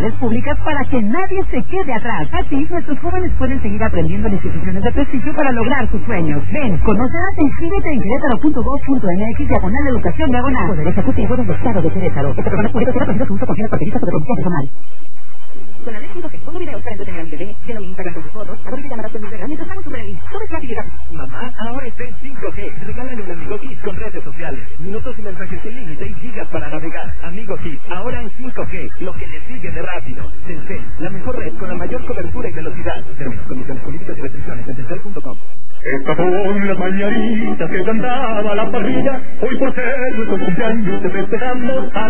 universidades públicas para que nadie se quede atrás. Así, nuestros jóvenes pueden seguir aprendiendo en instituciones de prestigio para lograr sus sueños. Ven, conocerás e inscríbete en querétaro.gov.mx/educación/. Poder Ejecutivo del Estado de Querétaro. Este programa es público, tiene su uso con fines partidistas o de promoción personal. Con la vez 5G, pongo videos para entretener a mi bebé, lleno mi Instagram con sus fotos, hago videollamadas con mi bebé mientras estamos sobre él. Todo es facilidad. Mamá, ahora está en 5G. Regálale un Amigo Kids con redes sociales, minutos y mensajes sin límite y gigas para navegar. Amigo Kids, ahora en 5G, lo que le sigue de rápido. Telcel, la mejor red con la mayor cobertura y velocidad. Términos, condiciones, políticas y restricciones en telcel.com. Estas son las mañanitas que cantaba la parrilla, hoy por ser nuestro cumpleaños te festejamos.